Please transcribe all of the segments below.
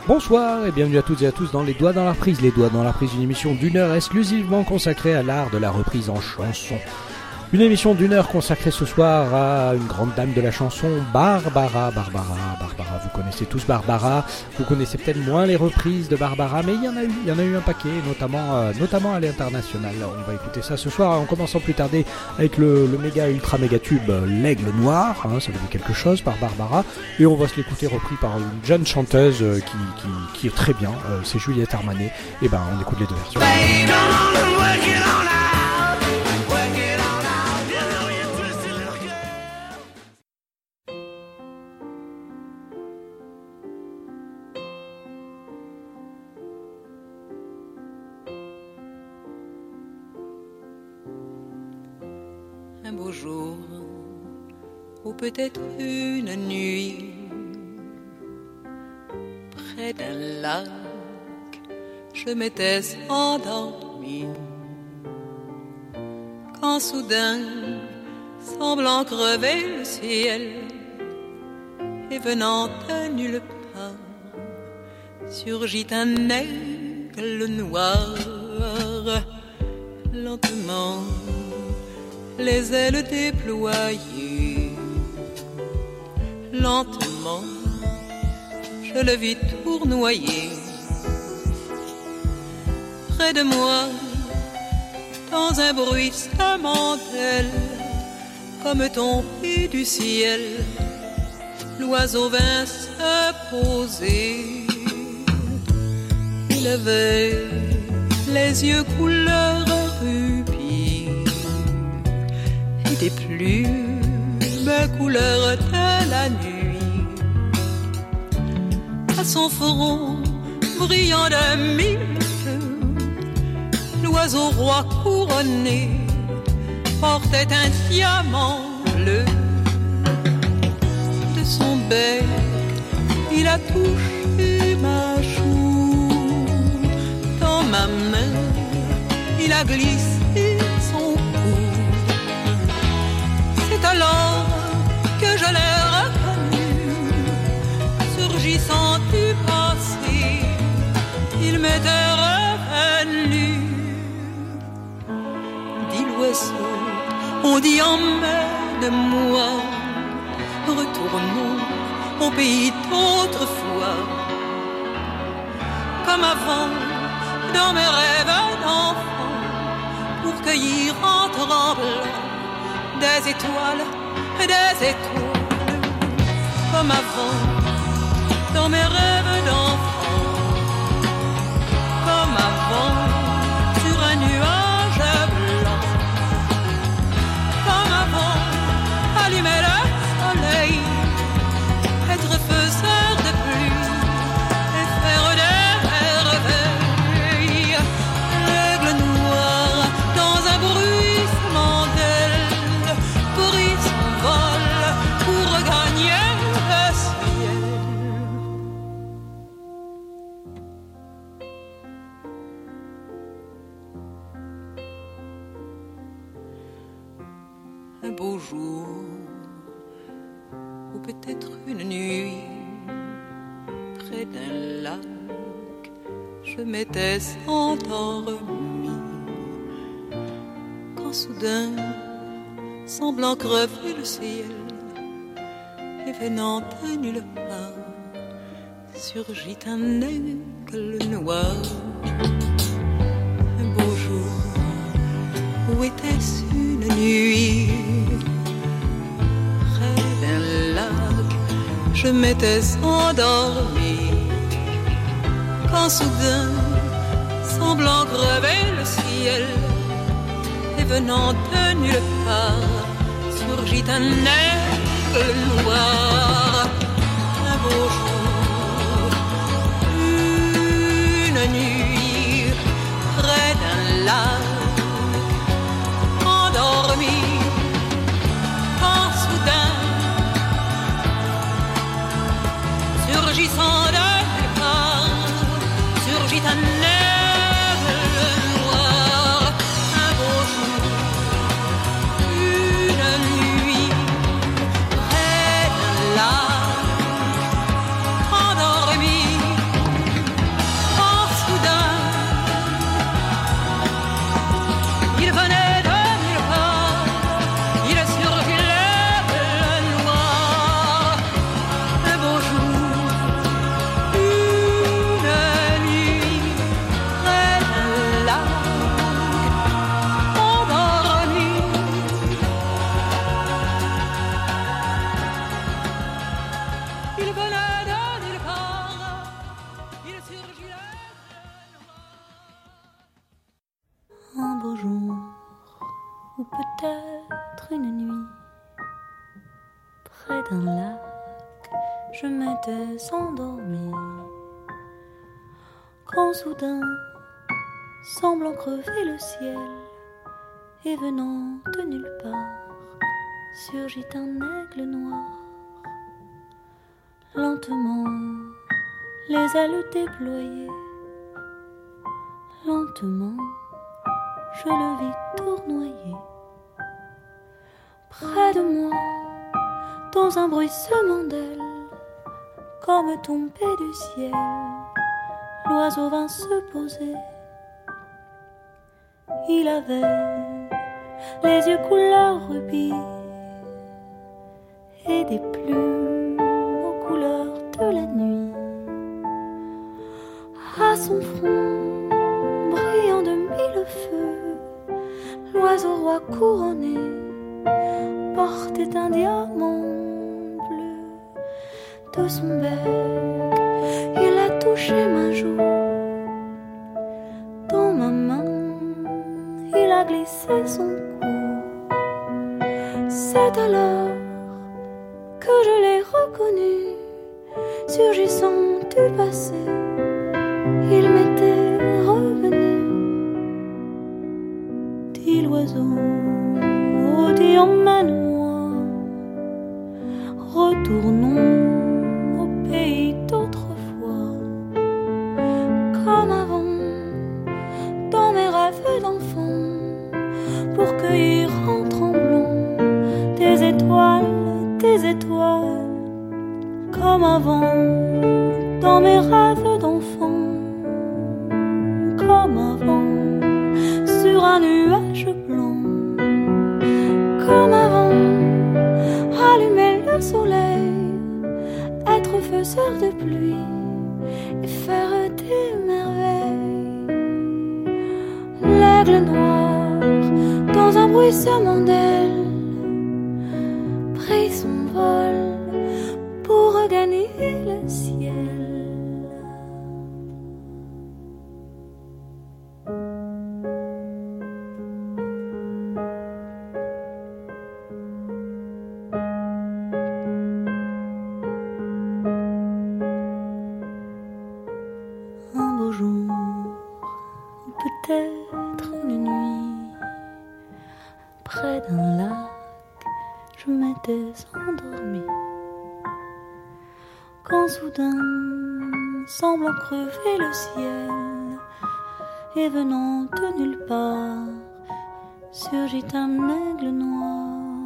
Bonsoir et bienvenue à toutes et à tous dans Les Doigts dans la reprise. Les Doigts dans la reprise, une émission d'une heure exclusivement consacrée à l'art de la reprise en chanson. Une émission d'une heure consacrée ce soir à une grande dame de la chanson, Barbara. Vous connaissez tous Barbara, vous connaissez peut-être moins les reprises de Barbara, mais il y en a eu un paquet, notamment à l'international. On va écouter ça ce soir en commençant plus tarder avec le ultra méga tube L'Aigle Noir, ça veut dire quelque chose par Barbara, et on va se l'écouter repris par une jeune chanteuse qui est très bien, c'est Juliette Armanet. Et ben on écoute les deux versions. Un beau jour, ou peut-être une nuit, près d'un lac, je m'étais endormie, quand soudain, semblant crever le ciel, et venant de nulle part, surgit un aigle noir, lentement, les ailes déployées, lentement, je le vis tournoyer. Près de moi, dans un bruissement d'ailes, comme tombé du ciel, l'oiseau vint se poser. Il avait les yeux couleur rubis, des plumes couleur de la nuit. À son front brillant de mille feux, l'oiseau roi couronné portait un diamant bleu. De son bec il a touché ma joue, dans ma main il a glissé son cou. C'est alors que je l'ai reconnu, surgissant du passé, il m'était revenu. Dit l'oiseau, on dit emmène-moi, retournons au pays d'autrefois, comme avant, dans mes rêves d'enfant, pour cueillir en tremblant des étoiles, comme avant, dans mes rêves d'enfant, comme avant, sur un nuage blanc, comme avant, allumer le soleil, être faiseur de pluie et faire des merveilles. L'aigle noir dans un bruissement d'ailes prit son vol pour regagner le ciel. Un beau jour, ou peut-être une nuit, près d'un lac, je m'étais endormie, quand soudain, semblant crever le ciel, et venant de nulle part, surgit un aigle noir. Un beau jour, où était-ce une nuit, près d'un lac, je m'étais endormie, quand soudain, semblant crever le ciel, et venant de nulle part, surgit un aigle noir. Un beau jour, une nuit, près d'un lac, endormi, quand soudain, surgissant de nulle part, surgit un aigle noir. Un beau jour, une nuit, près d'un lac, Un beau jour, ou peut-être une nuit, près d'un lac, je m'étais endormie, quand soudain, semblant crever le ciel, et venant de nulle part, surgit un aigle noir. Lentement, les ailes déployées, lentement, je le vis tournoyer. Près de moi, dans un bruissement d'ailes, comme tombé du ciel, l'oiseau vint se poser. Il avait les yeux couleur rubis et des plumes aux couleurs de la nuit. À son front, brillant de mille feux, l'oiseau roi couronné portait un diamant bleu. De son bec, il a touché ma joue. Dans ma main, il a glissé son cou. C'est alors que je l'ai reconnu, surgissant du passé. Il m'était revenu, dit l'oiseau, oh dis emmène-moi, retournons au pays d'autrefois, comme avant, dans mes rêves d'enfant, pour cueillir en tremblant des étoiles, comme avant, dans mes rêves d'enfant. Comme avant, sur un nuage blanc, comme avant, allumer le soleil, être faiseur de pluie et faire des merveilles. L'aigle noir, dans un bruissement d'ailes, prit son vol pour regagner le ciel. Peut-être une nuit, près d'un lac, je m'étais endormie, quand soudain, semblant crever le ciel, et venant de nulle part, surgit un aigle noir.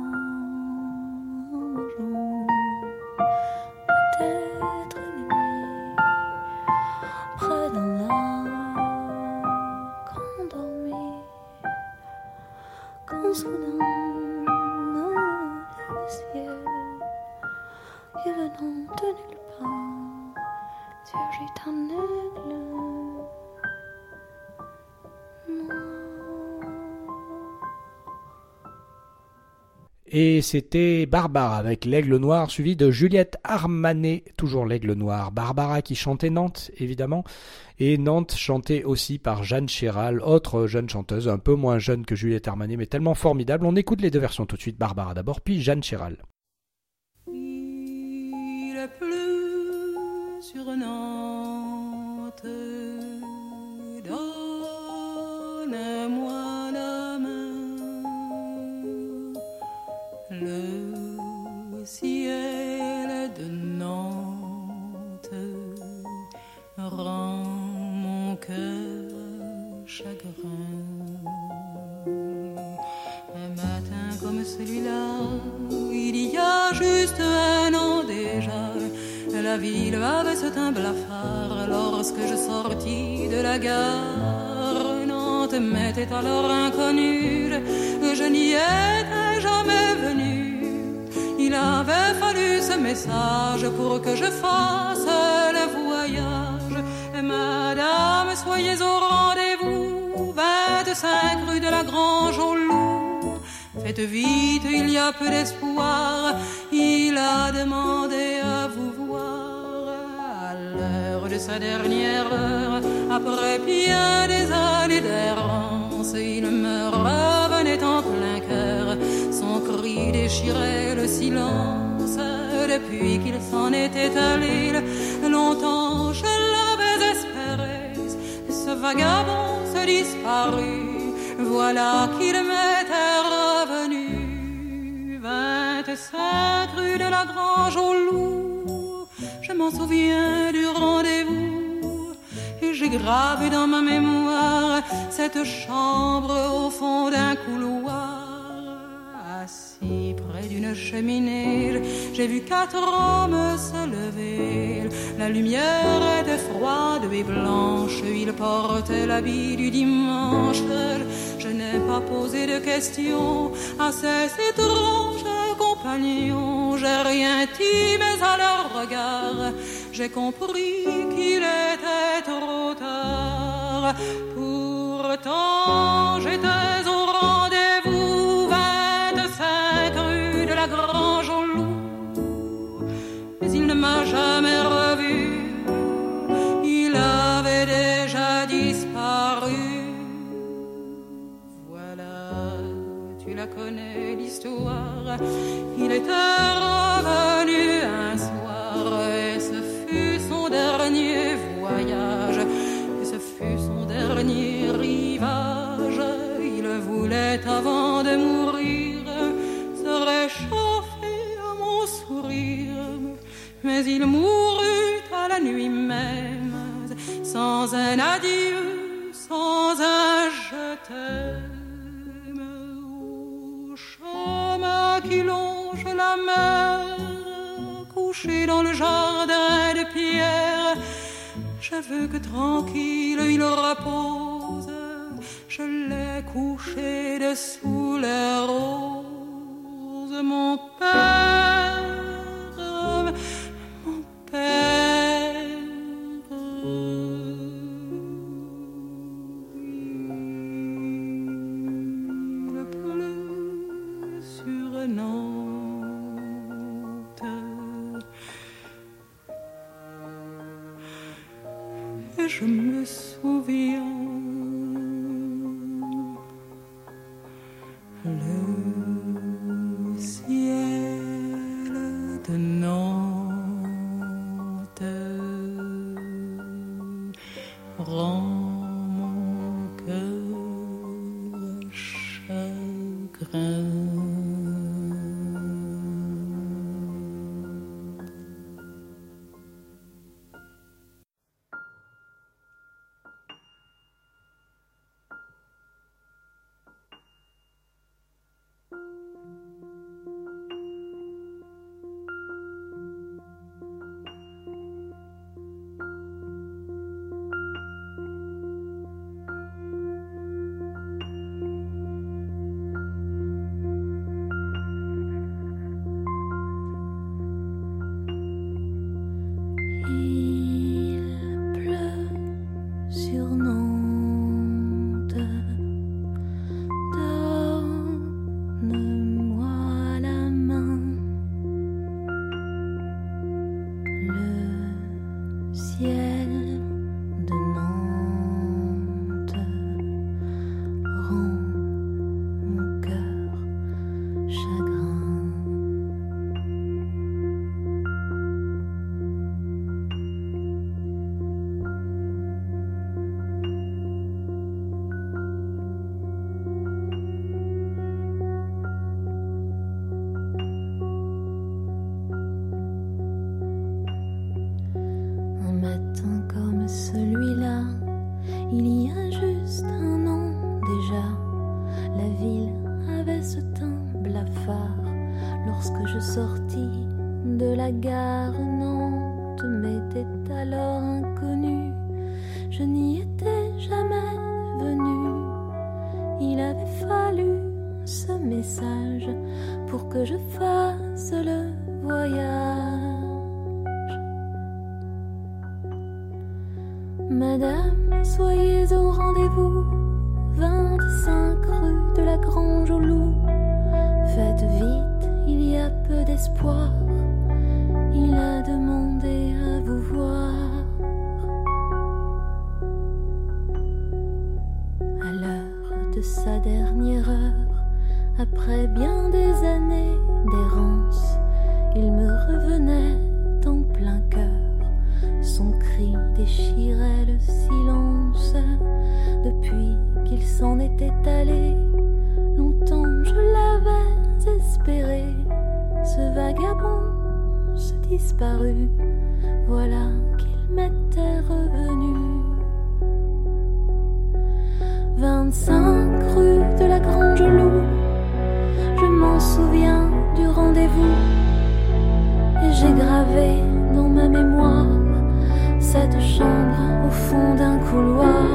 Peut-être une nuit, près d'un lac, quand soudain, le ciel, et venant de nulle part, surgit un aigle noir. Et c'était Barbara avec l'Aigle Noir, suivi de Juliette Armanet, toujours l'Aigle Noir. Barbara qui chantait Nantes, évidemment, et Nantes chantée aussi par Jeanne Chéral, autre jeune chanteuse, un peu moins jeune que Juliette Armanet, mais tellement formidable. On écoute les deux versions tout de suite, Barbara d'abord, puis Jeanne Chéral. Il a plu sur Nantes, donne-moi la main, le ciel de Nantes rend mon cœur chagrin. Un matin comme celui-là, il y a juste un an déjà, la ville avait ce teint blafard lorsque je sortis de la gare. Nantes m'était alors inconnue, je n'y étais jamais venue. Il avait fallu ce message pour que je fasse le voyage. Madame, soyez au rendez-vous, 25 rue de la Grange au Loup. Faites vite, il y a peu d'espoir, il a demandé à vous voir. À l'heure de sa dernière heure. Après bien des années d'errance, il me revenait en plein cœur. Son cri déchirait le silence. Depuis qu'il s'en était allé, longtemps je l'avais espéré. Ce vagabond se disparut, voilà qu'il m'était revenu. 25 rue de la Grange au Loup, je m'en souviens du rendez-vous. Et j'ai gravé dans ma mémoire cette chambre au fond d'un couloir. Assis près d'une cheminée, j'ai vu 4 hommes se lever. La lumière était froide et blanche, ils portaient l'habit du dimanche. Je n'ai pas posé de questions à ces étranges compagnons. J'ai rien dit, mais à leur regard, j'ai compris qu'il était trop tard. Pourtant, j'étais au rendez-vous, 25 rue de la Grange au Loup. Mais il ne m'a jamais revu, il avait déjà disparu. Voilà, tu la connais l'histoire. Il était revenu un soir et ce fut son dernier voyage. Et ce fut son dernier rivage. Il voulait avant de mourir se réchauffer à mon sourire. Mais il mourut à la nuit même, sans un adieu, sans un je t'aime. Au chemin qui longe la mer, couché dans le jardin de pierre, je veux que tranquille il repose. Je l'ai couché dessous les roses. Mon père, mon père. Il pleut sur Nantes. Et je me souviens, le ciel de Nantes rend mon cœur chagrin. Madame, soyez au rendez-vous, 25 rue de la Grange au Loup. Faites vite, il y a peu d'espoir. Il a demandé à vous voir. sa dernière heure. Après bien des années d'errance, il me revenait en plein cœur. Son cri déchirait le silence. Depuis qu'il s'en était allé, longtemps je l'avais espéré. Ce vagabond, ce disparu, voilà qu'il m'était revenu. 25 rue de la Grange-Loup, je m'en souviens du rendez-vous, et j'ai gravé dans ma mémoire cette chambre au fond d'un couloir.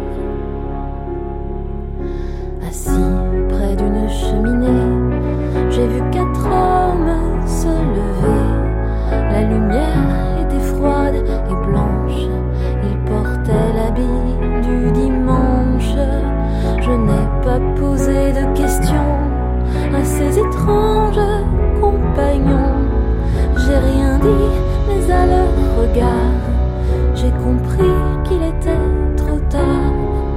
Assis près d'une cheminée, j'ai vu 4 hommes se lever. La lumière était froide et blanche, ils portaient l'habit du dimanche. Je n'ai pas posé de questions à ces étranges compagnons. J'ai rien dit, mais à leur regard, j'ai compris qu'il était trop tard.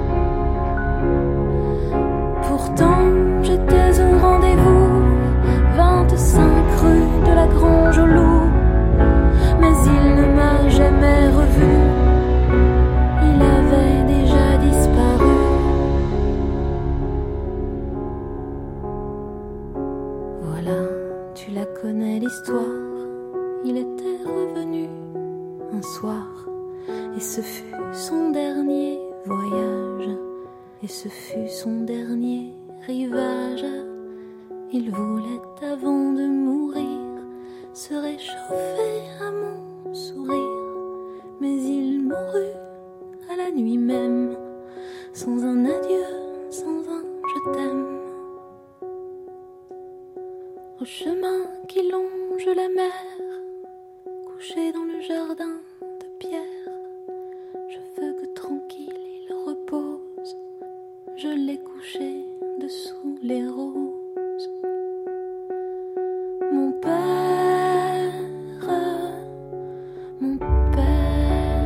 Pourtant, j'étais au rendez-vous, 25 rue de la Grange-Loup, mais il ne m'a jamais revu, il avait déjà disparu. Voilà, tu la connais l'histoire, il était revenu un soir, et ce fut son dernier voyage, et ce fut son dernier rivage. Il voulait avant de mourir se réchauffer à mon sourire, mais il mourut à la nuit même, sans un adieu, sans un je t'aime. Au chemin qui longe la mer, couché dans le jardin de pierre, je veux que tranquille il repose, je l'ai couché dessous les roses. Mon père, mon père,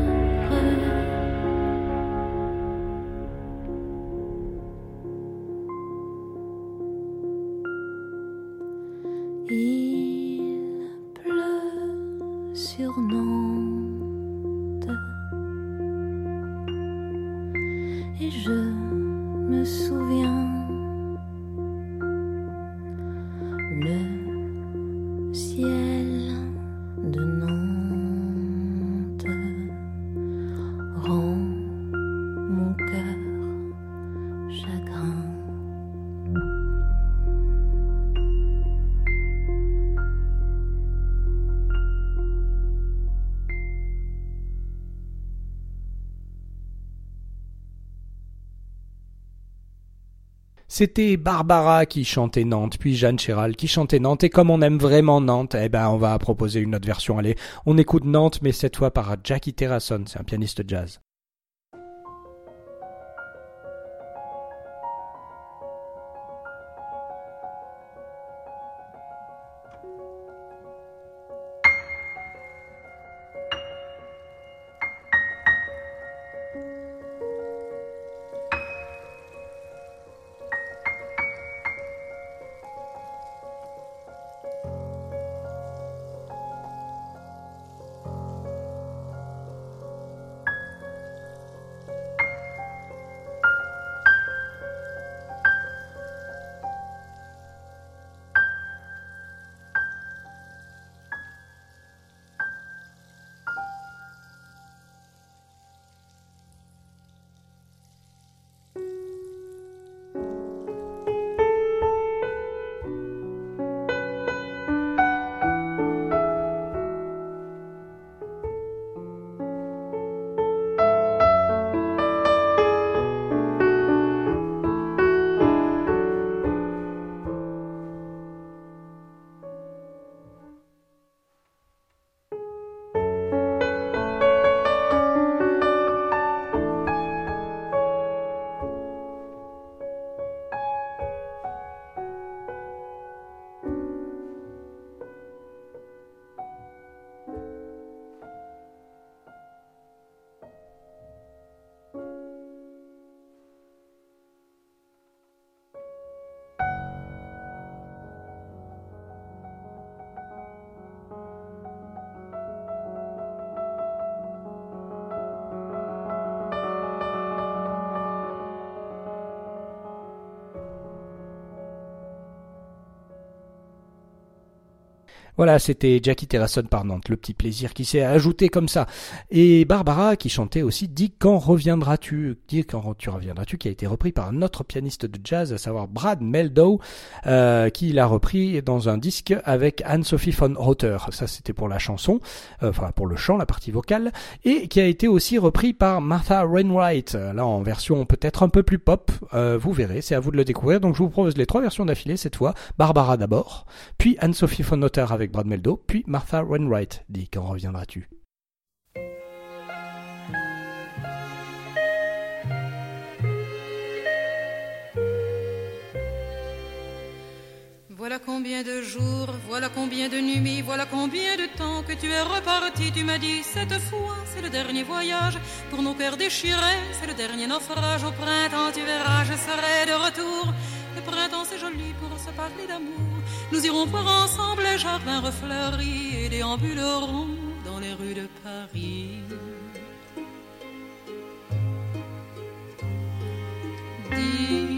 il pleut sur Nantes et je me souviens le ciel de Nantes rend mon cœur chagrin. C'était Barbara qui chantait Nantes, puis Jeanne Chéral qui chantait Nantes, et comme on aime vraiment Nantes, eh ben on va proposer une autre version. Allez, on écoute Nantes, mais cette fois par Jackie Terrasson, c'est un pianiste jazz. Voilà, c'était Jackie Terrasson par Nantes, le petit plaisir qui s'est ajouté comme ça. Et Barbara qui chantait aussi Dis quand reviendras-tu, Dis quand tu reviendras-tu, qui a été repris par un autre pianiste de jazz, à savoir Brad Mehldau, qui l'a repris dans un disque avec Anne-Sophie von Otter. Ça c'était pour la chanson, enfin pour le chant, la partie vocale, et qui a été aussi repris par Martha Wainwright, là en version peut-être un peu plus pop, vous verrez, c'est à vous de le découvrir. Donc je vous propose les 3 versions d'affilée cette fois, Barbara d'abord, puis Anne-Sophie von Otter avec Brad Mehldau, puis Martha Wainwright. Dis quand reviendras-tu. Voilà combien de jours, voilà combien de nuits, voilà combien de temps que tu es reparti. Tu m'as dit cette fois c'est le dernier voyage pour nos cœurs déchirés, c'est le dernier naufrage. Au printemps tu verras je serai de retour. Le printemps c'est joli pour se parler d'amour. Nous irons voir ensemble les jardins refleuris et déambulerons dans les rues de Paris. Dis,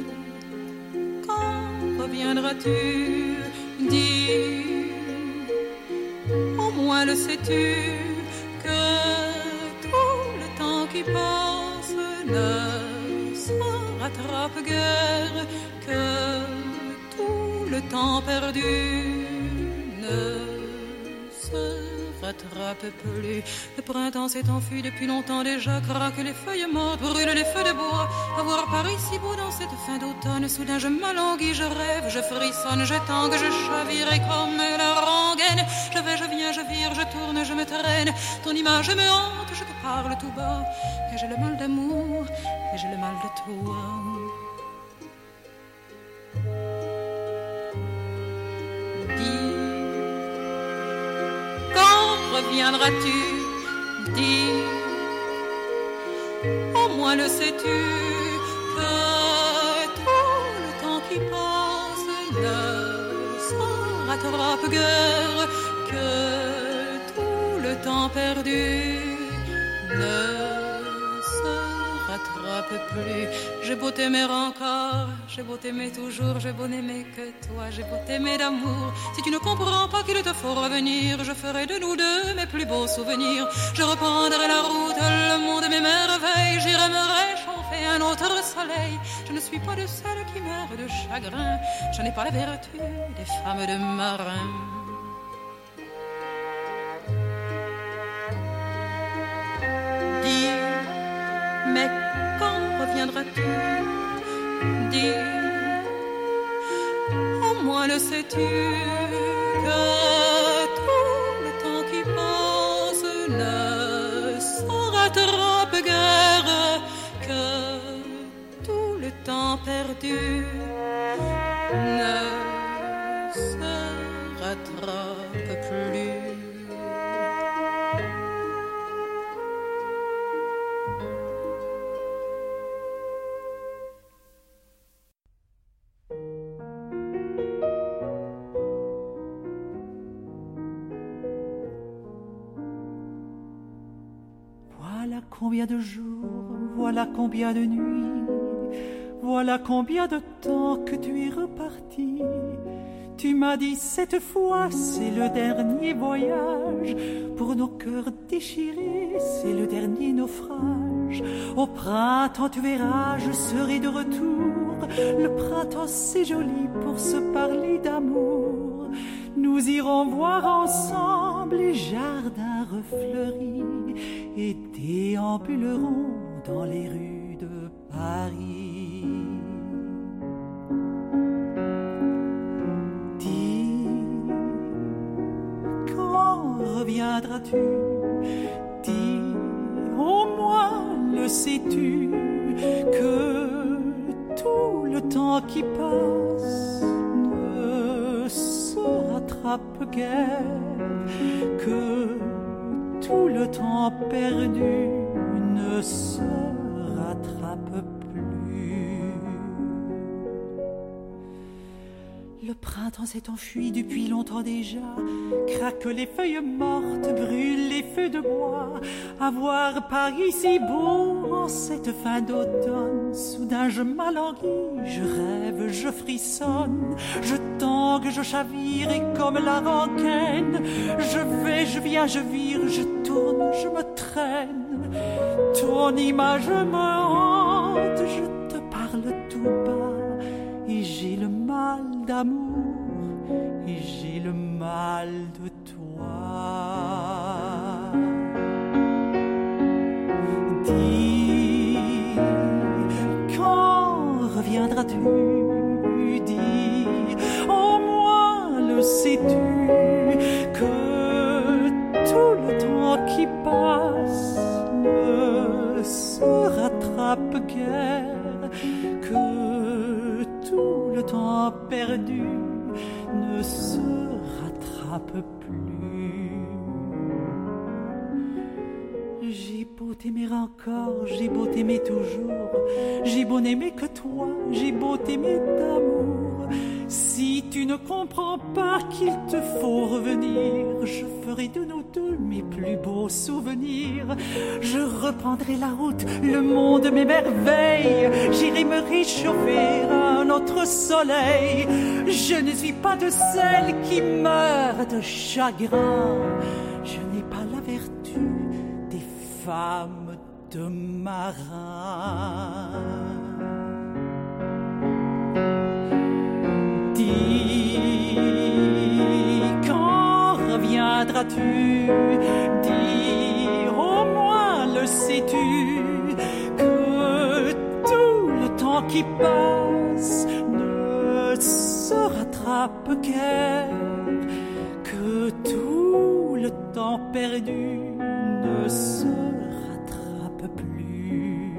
quand reviendras-tu? Dis, au moins le sais-tu, que tout le temps qui passe ne se rattrape guère, que tout le temps perdu ne se rattrape plus. Le printemps s'est enfui depuis longtemps déjà, craquent les feuilles mortes, brûlent les feux de bois. À voir Paris si beau dans cette fin d'automne, soudain je m'alanguis, je rêve, je frissonne, je tangue, je chavire et comme la rengaine. Je vais, je viens, je vire, je tourne, je me traîne. Ton image me hante, je te parle tout bas. Et j'ai le mal d'amour, et j'ai le mal de toi. Dis, quand reviendras-tu? Dis, au moins le sais-tu, que tout le temps qui passe ne se rattrape guère, que tout le temps perdu ne se rattrape plus. J'ai beau t'aimer encore, j'ai beau t'aimer toujours, j'ai beau n'aimer que toi, j'ai beau t'aimer d'amour. Si tu ne comprends pas qu'il te faut revenir, je ferai de nous deux mes plus beaux souvenirs. Je reprendrai la route, le monde mes merveilles, j'irai me réchauffer un autre soleil. Je ne suis pas de celles qui meurent de chagrin, je n'ai pas la vertu des femmes de marins. Dis, mais quand reviendras-tu? Dis, au moins le sais-tu, que tout le temps qui passe ne se rattrape guère, que tout le temps perdu ne se rattrape plus. Voilà combien de jours, voilà combien de nuits, voilà combien de temps que tu es reparti. Tu m'as dit cette fois c'est le dernier voyage, pour nos cœurs déchirés c'est le dernier naufrage. Au printemps tu verras je serai de retour, le printemps c'est joli pour se parler d'amour. Nous irons voir ensemble les jardins refleuris et déambulerons dans les rues de Paris. Dis, quand reviendras-tu? Dis, au moins le sais-tu, que tout le temps qui passe ne se rattrape guère, que tout le temps perdu ne se rattrape plus. Le printemps s'est enfui depuis longtemps déjà. Craquent les feuilles mortes, brûlent les feux de bois. À voir Paris si beau en cette fin d'automne. Soudain je m'alanguis, je rêve, je frissonne. Je tangue, je chavire et comme la rengaine. Je vais, je viens, je vire, je tourne, je me traîne. Ton image me hante, je te parle tout bas. Et j'ai le mal d'amour, et j'ai le mal de toi. Dis, quand reviendras-tu? Dis, au moins le sais-tu, que tout le temps qui passe ne se rattrape guère, que tout le temps perdu ne se rattrape plus. J'ai beau t'aimer encore, j'ai beau t'aimer toujours, j'ai beau n'aimer que toi, j'ai beau t'aimer d'amour. Si tu ne comprends pas qu'il te faut revenir, je ferai de nous deux mes plus beaux souvenirs. Je reprendrai la route, le monde m'émerveille. J'irai me réchauffer à un autre soleil. Je ne suis pas de celles qui meurent de chagrin. Je n'ai pas la vertu des femmes de marins. Dis, quand reviendras-tu? Dis, au moins le sais-tu, que tout le temps qui passe ne se rattrape guère, que tout le temps perdu ne se rattrape plus.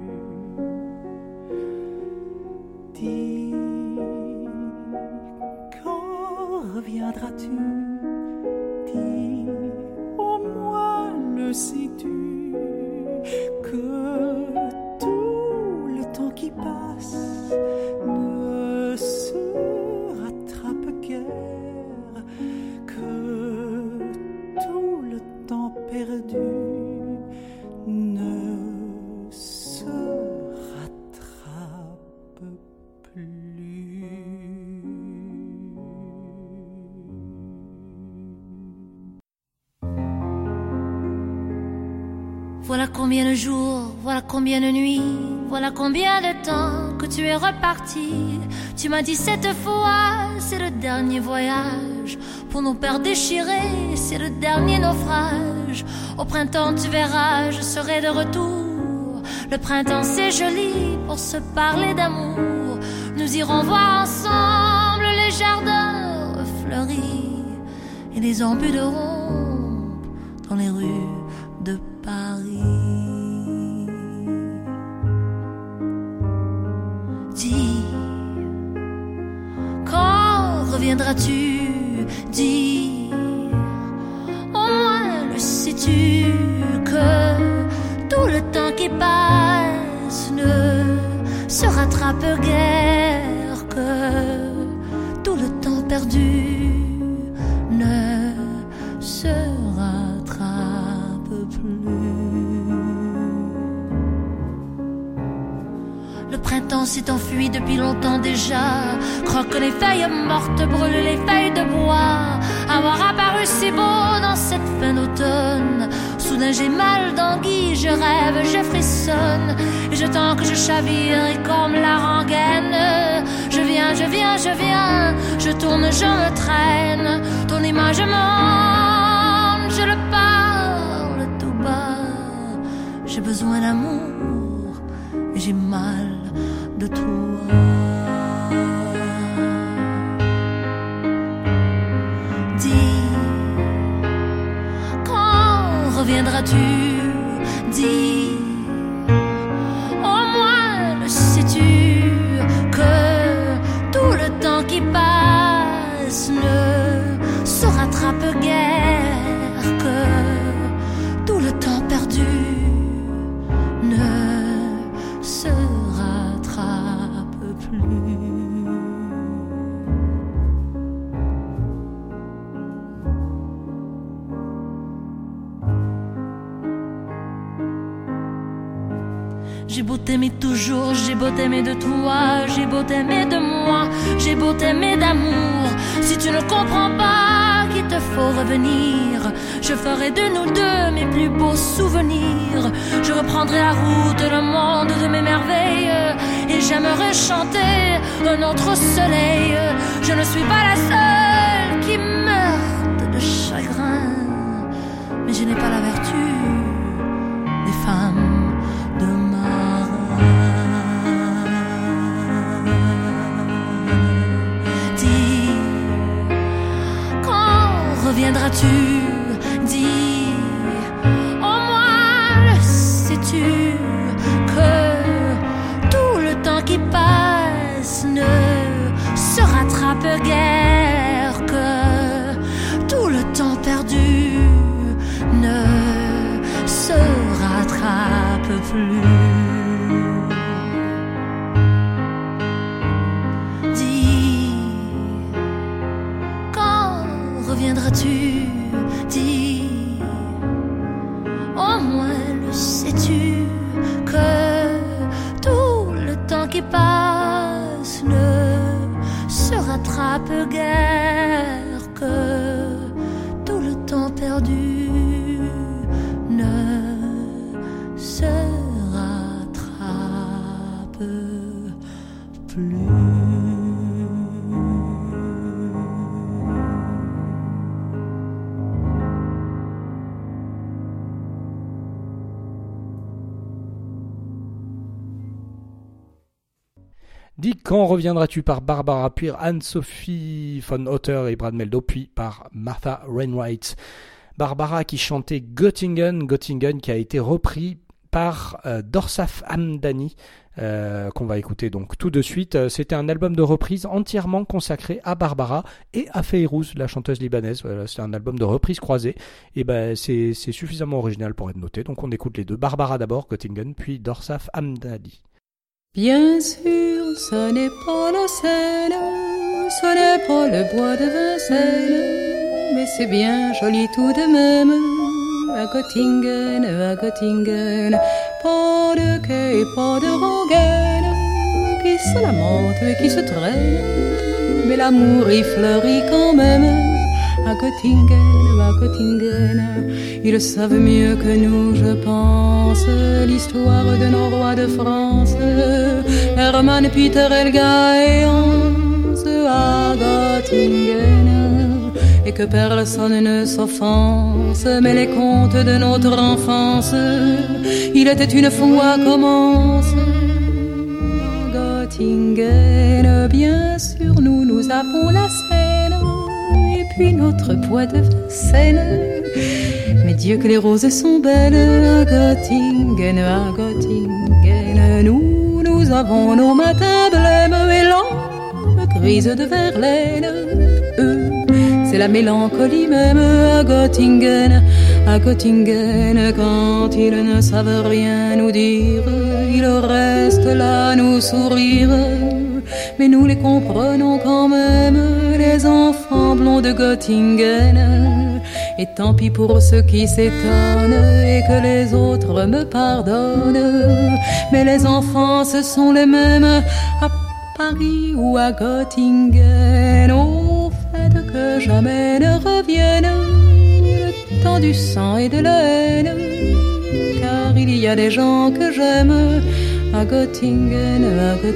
Dis, reviendras-tu? Dis, au moins le sais-tu, que tout le temps qui passe ne se rattrape guère, que tout le temps perdu ne se rattrape plus. Voilà combien de jours, voilà combien de nuits, voilà combien de temps que tu es reparti. Tu m'as dit cette fois, c'est le dernier voyage. Pour nos peurs déchirés, c'est le dernier naufrage. Au printemps tu verras, je serai de retour. Le printemps c'est joli pour se parler d'amour. Nous irons voir ensemble les jardins fleuris et les embûches de ronde dans les rues de Paris. Dis, quand reviendras-tu? Dis, au moins le sais-tu, que tout le temps qui passe ne se rattrape guère, que tout le temps perdu ne se rattrape plus. Le printemps s'est enfui depuis longtemps déjà. Croque les feuilles mortes, brûle les feuilles de bois. Avoir apparu si beau dans cette fin d'automne. Soudain j'ai mal d'anguille, je rêve, je frissonne. Et je tends que je chavire et comme la rengaine. Je viens, je viens, je viens, je tourne, je me traîne. Ton image monte, je le parle tout bas. J'ai besoin d'amour et j'ai mal de toi. Dis, quand reviendras-tu? Dis, au moins le sais-tu, que tout le temps qui passe ne se rattrape guère, que tout le temps perdu ne se rattrape plus. J'ai beau t'aimer toujours, j'ai beau t'aimer de toi, j'ai beau t'aimer de moi, j'ai beau t'aimer d'amour. Si tu ne comprends pas qu'il te faut revenir, je ferai de nous deux mes plus beaux souvenirs. Je reprendrai la route, le monde de mes merveilles, et j'aimerais chanter un autre soleil. Je ne suis pas la seule qui meurt de chagrin, mais je n'ai pas la vertu des femmes de marin. Dis, quand reviendras-tu? Dis, au moins le sais-tu que tout le temps qui passe ne se rattrape guère, que tout le temps perdu ne se rattrape plus. Dis, quand reviendras-tu? Dis, au moins le sais-tu que tout le temps qui passe ne se rattrape guère, que tout le temps perdu ne se rattrape plus. Dis, quand reviendras-tu par Barbara, puis Anne-Sophie von Otter et Brad Meldo, puis par Martha Wainwright. Barbara qui chantait Göttingen qui a été repris par Dorsaf Hamdani, qu'on va écouter donc tout de suite. C'était un album de reprise entièrement consacré à Barbara et à Feyrouz, la chanteuse libanaise. Voilà, c'est un album de reprise croisée, et c'est suffisamment original pour être noté, donc on écoute les deux. Barbara d'abord, Göttingen, puis Dorsaf Hamdani. Bien sûr, ce n'est pas la Seine, ce n'est pas le bois de Vincennes, mais c'est bien joli tout de même. À Göttingen, pas de quai et pas de rengaine qui se lamentent et qui se traînent, mais l'amour y fleurit quand même. À Göttingen, ils savent mieux que nous, je pense, l'histoire de nos rois de France, Hermann, Peter, Helga et Hans. À Göttingen, et que personne ne s'offense, mais les contes de notre enfance, il était une fois commence. À Göttingen, bien sûr, nous avons la Seine, puis notre bois de Vincennes. Mais Dieu que les roses sont belles à Göttingen, nous avons nos matins blêmes et lampes grises de Verlaine. C'est la mélancolie même à Göttingen, quand ils ne savent rien nous dire, ils restent là nous sourire. Mais nous les comprenons quand même, les enfants blonds de Göttingen. Et tant pis pour ceux qui s'étonnent et que les autres me pardonnent, mais les enfants ce sont les mêmes à Paris ou à Göttingen. Au fait que jamais ne revienne le temps du sang et de la haine, car il y a des gens que j'aime à Göttingen.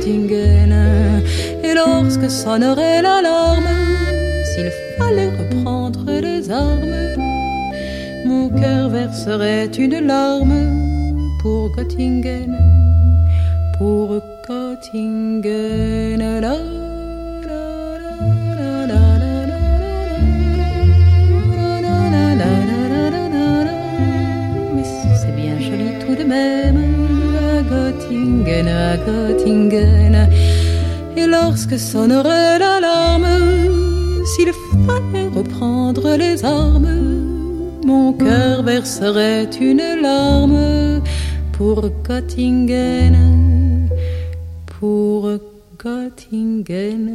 Et lorsque sonnerait l'alarme, s'il fallait reprendre les armes, mon cœur verserait une larme pour Göttingen, pour Göttingen. Mais c'est bien joli tout de même à Göttingen. Et lorsque sonnerait l'alarme, s'il fallait reprendre les armes, mon cœur verserait une larme pour Göttingen, pour Göttingen.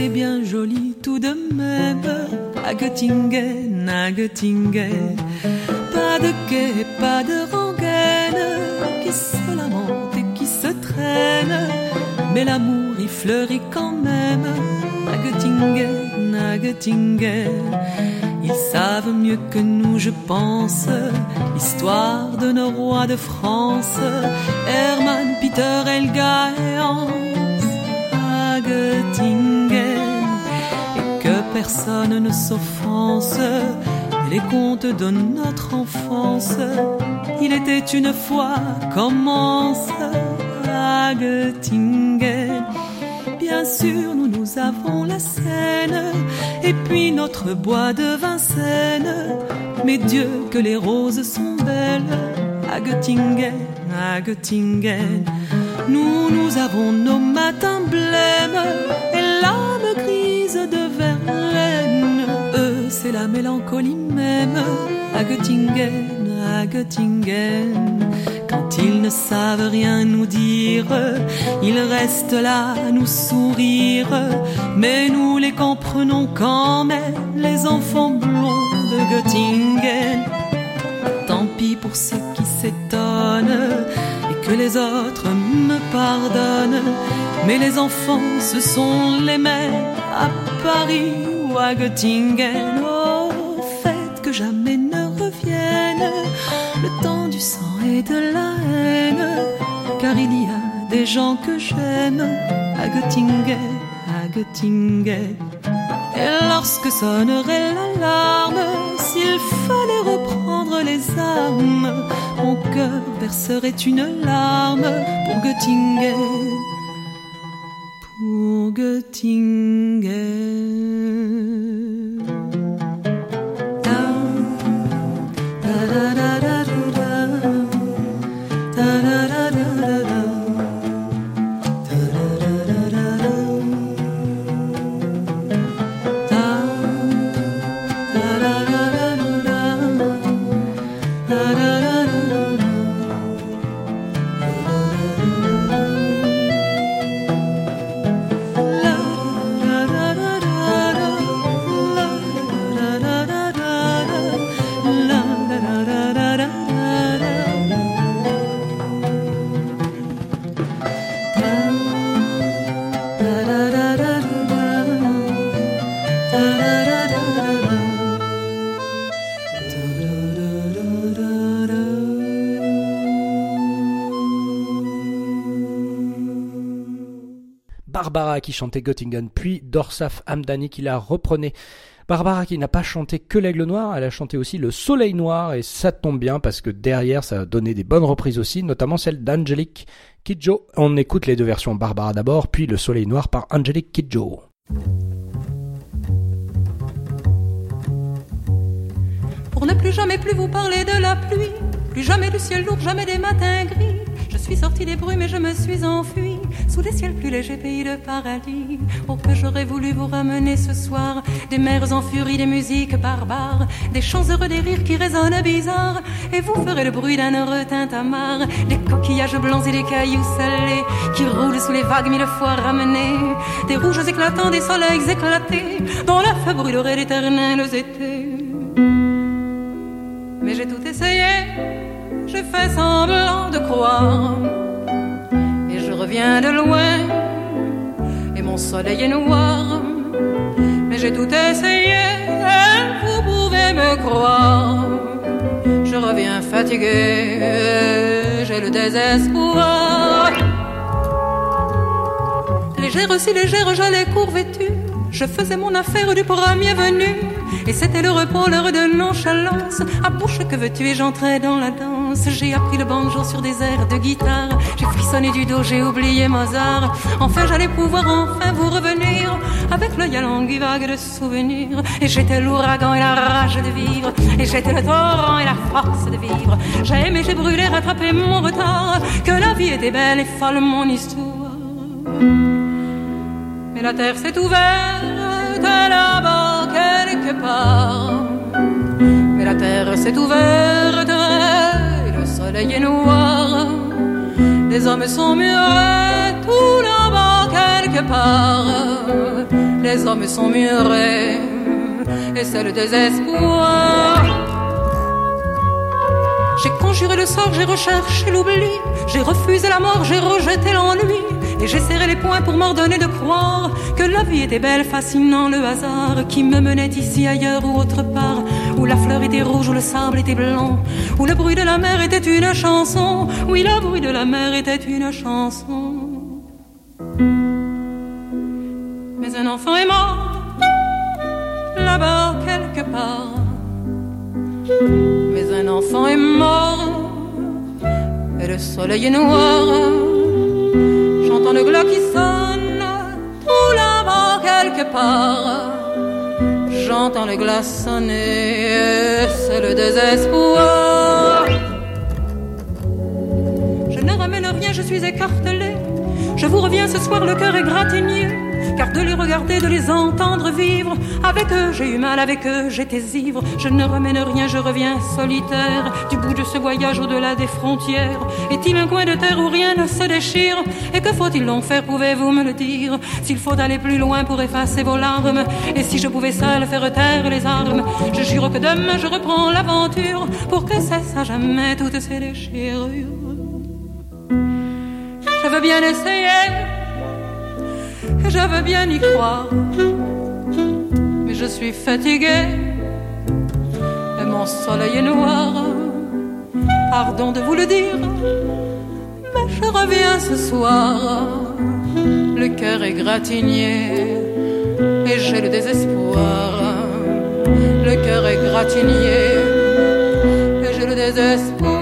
c'est bien joli tout de même. À Göttingen, à Göttingen. Pas de quai, pas de rengaine qui se lamente et qui se traîne. Mais l'amour y fleurit quand même. À Göttingen, à Göttingen. Ils savent mieux que nous, je pense, l'histoire de nos rois de France, Hermann, Peter, Helga et Hans. À Göttingen, et que personne ne s'offense, les contes de notre enfance. Il était une fois, commence à Göttingen. Bien sûr, nous avons la Seine, et puis notre bois de Vincennes. Mais Dieu, que les roses sont belles, à Göttingen, à Göttingen. Nous avons nos matins blêmes, et l'âme grise de Verlaine. Eux, c'est la mélancolie même, à Göttingen, à Göttingen. Quand ils ne savent rien nous dire, ils restent là à nous sourire. Mais nous les comprenons quand même, les enfants blonds de Göttingen. Tant pis pour ceux qui s'étonnent et que les autres me pardonnent. Mais les enfants, ce sont les mêmes à Paris ou à Göttingen. Oh, faites que jamais ne revienne le temps du sang et de la haine, car il y a des gens que j'aime à Göttingen, à Göttingen. Et lorsque sonnerait l'alarme, s'il fallait reprendre les armes, mon cœur verserait une larme pour Göttingen, pour Göttingen. Barbara qui chantait Göttingen, puis Dorsaf Hamdani qui la reprenait. Barbara qui n'a pas chanté que l'Aigle Noir, elle a chanté aussi le Soleil Noir, et ça tombe bien parce que derrière ça a donné des bonnes reprises aussi, notamment celle d'Angelique Kidjo. On écoute les deux versions, Barbara d'abord, puis le Soleil Noir par Angelique Kidjo. Pour ne plus jamais plus vous parler de la pluie, plus jamais du ciel lourd, jamais des matins gris. Je suis sortie des brumes et je me suis enfuie sous des ciels plus légers, pays de paradis. Oh, que j'aurais voulu vous ramener ce soir des mers en furie, des musiques barbares, des chants heureux, des rires qui résonnent bizarres. Et vous ferez le bruit d'un heureux tintamarre, des coquillages blancs et des cailloux salés qui roulent sous les vagues mille fois ramenés, des rouges éclatants, des soleils éclatés dont la feu brûlerait d'éternels étés. Mais j'ai tout essayé, j'ai fait semblant de croire, et je reviens de loin, et mon soleil est noir. Mais j'ai tout essayé, et vous pouvez me croire, je reviens fatigué, j'ai le désespoir. Légère, si légère, j'allais court vêtue, je faisais mon affaire du premier venu, et c'était le repos, l'heure de nonchalance. À bouche, que veux-tu, et j'entrais dans la danse. J'ai appris le banjo sur des airs de guitare, j'ai frissonné du dos, j'ai oublié Mozart. Enfin j'allais pouvoir enfin vous revenir, avec l'œil à langue vague de souvenirs. Et j'étais l'ouragan et la rage de vivre, et j'étais le torrent et la force de vivre. J'ai aimé, j'ai brûlé, rattrapé mon retard, que la vie était belle et folle mon histoire. Mais la terre s'est ouverte là-bas quelque part. Mais la terre s'est ouverte et le soleil est noir. Les hommes sont murés tout là-bas quelque part. Les hommes sont murés et c'est le désespoir. J'ai conjuré le sort, j'ai recherché l'oubli, j'ai refusé la mort, j'ai rejeté l'ennui, et j'ai serré les poings pour m'ordonner de croire que la vie était belle, fascinant le hasard qui me menait ici, ailleurs ou autre part, où la fleur était rouge, où le sable était blanc, où le bruit de la mer était une chanson. Oui, le bruit de la mer était une chanson. Mais un enfant est mort là-bas quelque part. Mais un enfant est mort et le soleil est noir. J'entends le glas qui sonne tout là-bas quelque part. J'entends le glas sonner et c'est le désespoir. Je ne ramène rien, je suis écartelé. Je vous reviens ce soir, le cœur égratigné, car de les regarder, de les entendre vivre, avec eux j'ai eu mal, avec eux j'étais ivre. Je ne ramène rien, je reviens solitaire du bout de ce voyage au-delà des frontières. Est-il un coin de terre où rien ne se déchire? Et que faut-il donc faire, pouvez-vous me le dire? S'il faut aller plus loin pour effacer vos larmes, et si je pouvais seul faire taire les armes, je jure que demain je reprends l'aventure pour que cesse à jamais toutes ces déchirures. Je veux bien essayer, je veux bien y croire, mais je suis fatiguée et mon soleil est noir. Pardon de vous le dire, mais je reviens ce soir. Le cœur est gratigné et j'ai le désespoir. Le cœur est gratigné et j'ai le désespoir.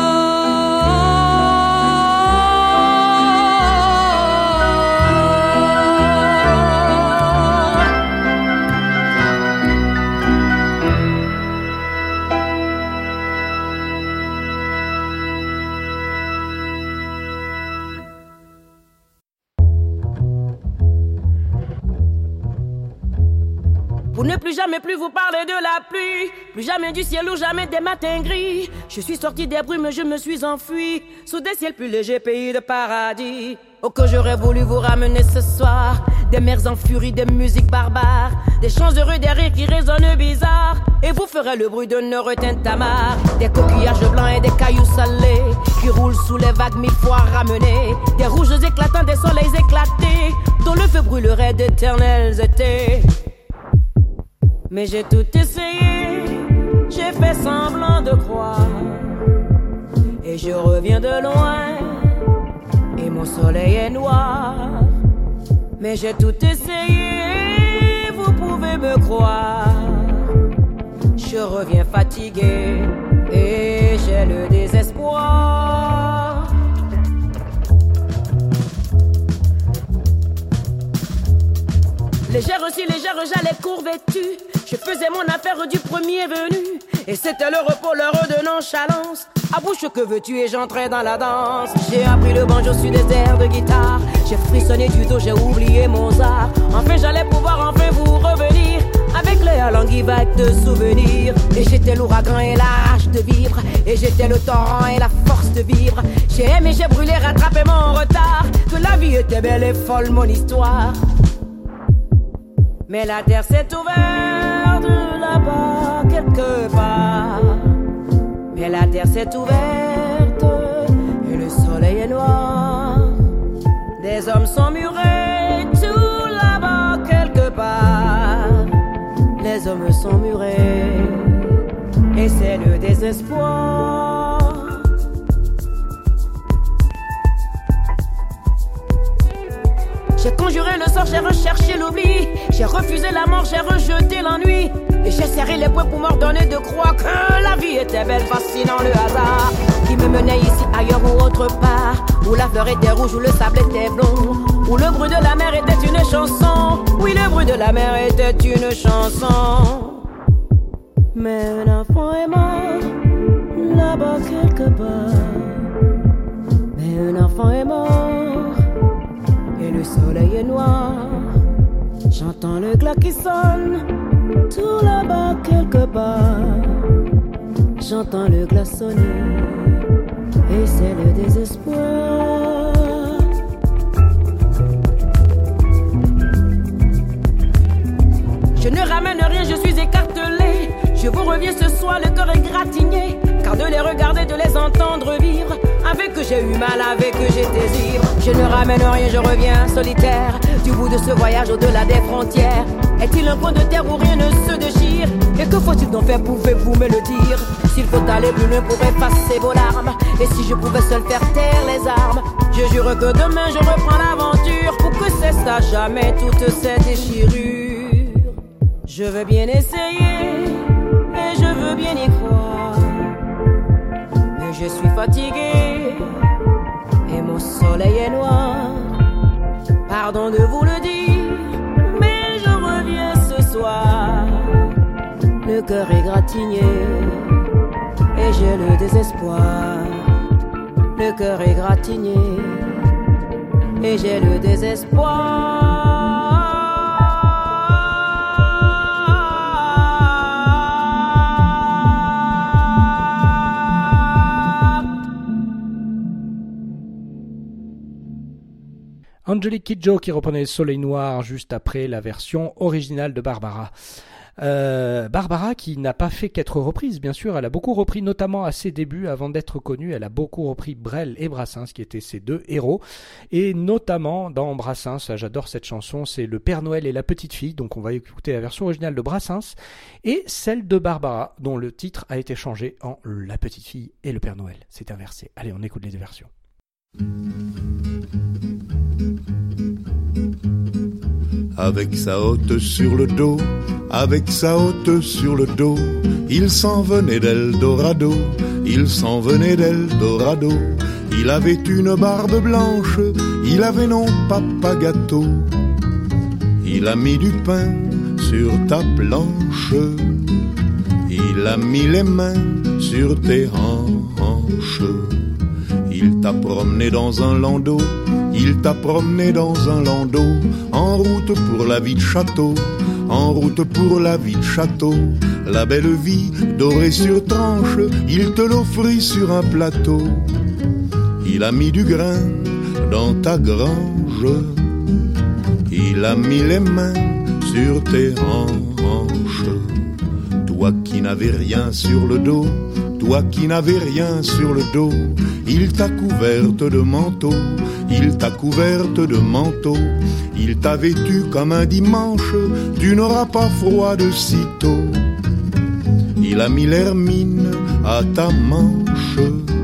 Plus jamais plus vous parler de la pluie, plus jamais du ciel ou jamais des matins gris. Je suis sorti des brumes, je me suis enfui sous des ciels plus légers, pays de paradis. Oh que j'aurais voulu vous ramener ce soir, des mers en furie, des musiques barbares, des chants heureux, des rires qui résonnent bizarres. Et vous ferez le bruit de nos Tintamarre, des coquillages blancs et des cailloux salés qui roulent sous les vagues mille fois ramenés, des rouges éclatants, des soleils éclatés dont le feu brûlerait d'éternels étés. Mais j'ai tout essayé, j'ai fait semblant de croire, et je reviens de loin, et mon soleil est noir. Mais j'ai tout essayé, vous pouvez me croire, je reviens fatigué, et j'ai le désespoir. Légère aussi légère, j'allais court vêtue, je faisais mon affaire du premier venu, et c'était le repos, l'heure de nonchalance. À bouche que veux-tu, et j'entrais dans la danse. J'ai appris le banjo sur des airs de guitare, j'ai frissonné du dos, j'ai oublié Mozart. Enfin j'allais pouvoir enfin vous revenir avec les langues vagues de souvenirs. Et j'étais l'ouragan et la rage de vivre, et j'étais le torrent et la force de vivre. J'ai aimé, j'ai brûlé, rattrapé mon retard, que la vie était belle et folle mon histoire. Mais la terre s'est ouverte là-bas quelque part. Mais la terre s'est ouverte et le soleil est noir. Des hommes sont murés tout là-bas quelque part. Les hommes sont murés et c'est le désespoir. J'ai conjuré le sort, j'ai recherché l'oubli, j'ai refusé la mort, j'ai rejeté l'ennui, et j'ai serré les poings pour m'ordonner de croire que la vie était belle, fascinant le hasard qui me menait ici, ailleurs ou autre part, où la fleur était rouge, où le sable était blond, où le bruit de la mer était une chanson. Oui, le bruit de la mer était une chanson. Mais un enfant est mort là-bas quelque part. Mais un enfant est mort et le soleil est noir. J'entends le glas qui sonne tout là-bas quelque part. J'entends le glas sonner et c'est le désespoir. Je ne ramène rien, je suis écartelé. Je vous reviens ce soir, le cœur égratigné, car de les regarder, de les entendre vivre, avec que j'ai eu mal, avec que j'étais ivre. Je ne ramène rien, je reviens solitaire, du bout de ce voyage au-delà des frontières. Est-il un coin de terre où rien ne se déchire? Et que faut-il donc faire, pouvez-vous me le dire? S'il faut aller plus loin pour effacer vos larmes, et si je pouvais seul faire taire les armes, je jure que demain je reprends l'aventure, pour que cesse à jamais toute cette déchirure. Je veux bien essayer, et je veux bien y croire, mais je suis fatigué, et mon soleil est noir. Pardon de vous le dire, mais je reviens ce soir, le cœur égratigné, et j'ai le désespoir. Le cœur égratigné, et j'ai le désespoir. Angélique Kidjo qui reprenait Soleil Noir juste après la version originale de Barbara. Barbara qui n'a pas fait qu'être reprise, bien sûr, elle a beaucoup repris, notamment à ses débuts avant d'être connue, elle a beaucoup repris Brel et Brassens qui étaient ses deux héros, et notamment dans Brassens, j'adore cette chanson, c'est Le Père Noël et la Petite Fille, donc on va écouter la version originale de Brassens et celle de Barbara dont le titre a été changé en La Petite Fille et Le Père Noël, c'est inversé. Allez, on écoute les deux versions. Avec sa hotte sur le dos, avec sa hotte sur le dos, il s'en venait d'Eldorado, il s'en venait d'Eldorado. Il avait une barbe blanche, il avait non papa gâteau. Il a mis du pain sur ta planche, il a mis les mains sur tes hanches. Il t'a promené dans un landau, il t'a promené dans un landau, en route pour la vie de château, en route pour la vie de château. La belle vie dorée sur tranche, il te l'offrit sur un plateau. Il a mis du grain dans ta grange, il a mis les mains sur tes hanches. Toi qui n'avais rien sur le dos, toi qui n'avais rien sur le dos, il t'a couverte de manteau, il t'a couverte de manteau. Il t'a vêtu comme un dimanche, tu n'auras pas froid de sitôt. Il a mis l'hermine à ta manche,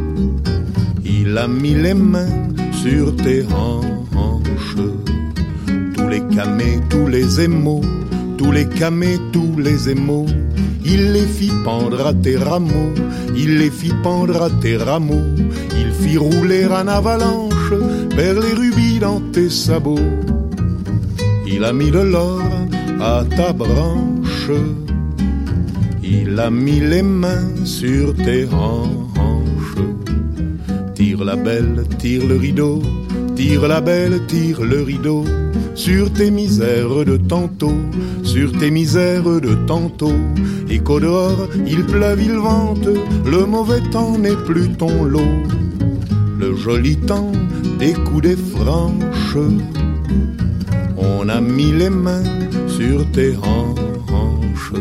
il a mis les mains sur tes hanches. Tous les camés, tous les émaux, tous les camés, tous les émaux, il les fit pendre à tes rameaux, il les fit pendre à tes rameaux. Il fit rouler en avalanche vers les rubis dans tes sabots. Il a mis de l'or à ta branche, il a mis les mains sur tes hanches. Tire la belle, tire le rideau, tire la belle, tire le rideau, sur tes misères de tantôt, sur tes misères de tantôt. Et qu'au dehors il pleuve, il vente, le mauvais temps n'est plus ton lot. Le joli temps des coudées franches, on a mis les mains sur tes hanches.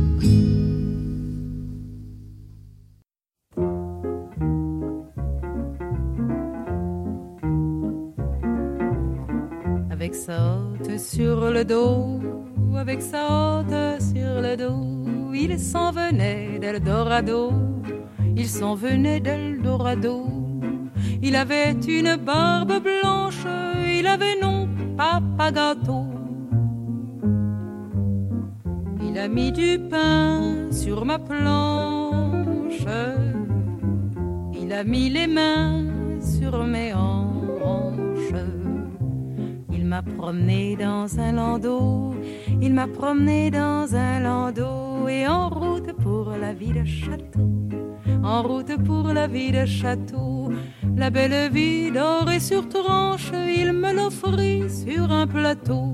Avec sa hotte sur le dos, avec sa hotte sur le dos, il s'en venait d'Eldorado, il s'en venait d'Eldorado. Il avait une barbe blanche, il avait non papa gâteau. Il a mis du pain sur ma planche, il a mis les mains sur mes hanches. Il m'a promené dans un landau, il m'a promené dans un landau, et en route pour la vie de château, en route pour la vie de château. La belle vie dorée sur tranche, il me l'offrit sur un plateau.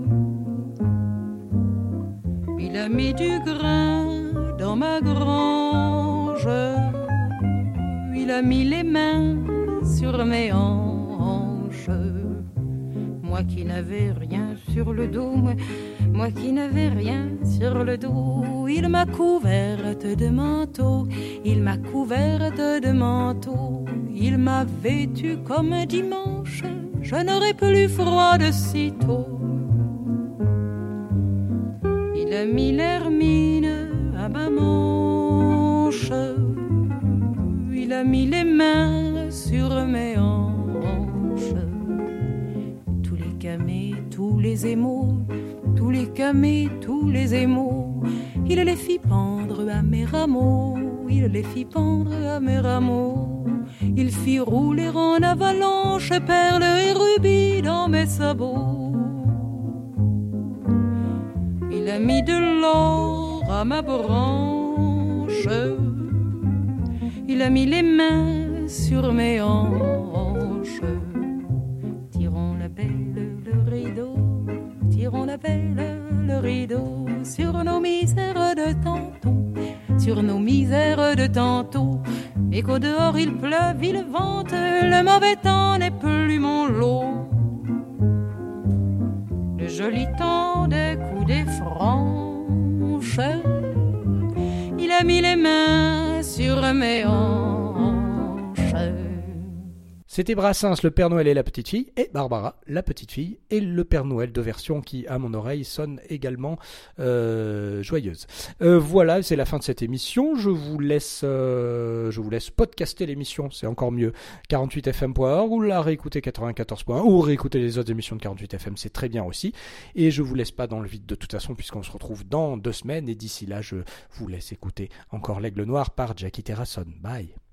Il a mis du grain dans ma grange, il a mis les mains sur mes hanches. Moi qui n'avais rien sur le dos, moi qui n'avais rien sur le dos, il m'a couverte de manteau, il m'a couverte de manteau, il m'a vêtue comme un dimanche, je n'aurais plus froid de sitôt. Il a mis l'hermine à ma manche, il a mis les mains sur mes hanches. Tous les camés, tous les émaux, tous les camés, tous les émaux, il les fit pendre à mes rameaux, il les fit pendre à mes rameaux. Il fit rouler en avalanche perles et rubis dans mes sabots. Il a mis de l'or à ma branche, il a mis les mains sur mes hanches. Tirons la belle le rideau, tirons la belle le rideau sur nos misères de tantôt, sur nos misères de tantôt. Et qu'au dehors il pleuve, il vente, le mauvais temps n'est plus mon lot. Le joli temps des coups des franches, il a mis les mains sur mes hanches. C'était Brassens, le Père Noël et la petite fille, et Barbara, la petite fille, et le Père Noël, deux versions qui, à mon oreille, sonnent également joyeuses. Voilà, c'est la fin de cette émission. Je vous laisse podcaster l'émission, c'est encore mieux. 48fm.org ou la réécouter 94.1 ou réécouter les autres émissions de 48fm, c'est très bien aussi. Et je vous laisse pas dans le vide de toute façon, puisqu'on se retrouve dans 2 semaines. Et d'ici là, je vous laisse écouter encore l'Aigle Noir par Jackie Terrasson. Bye.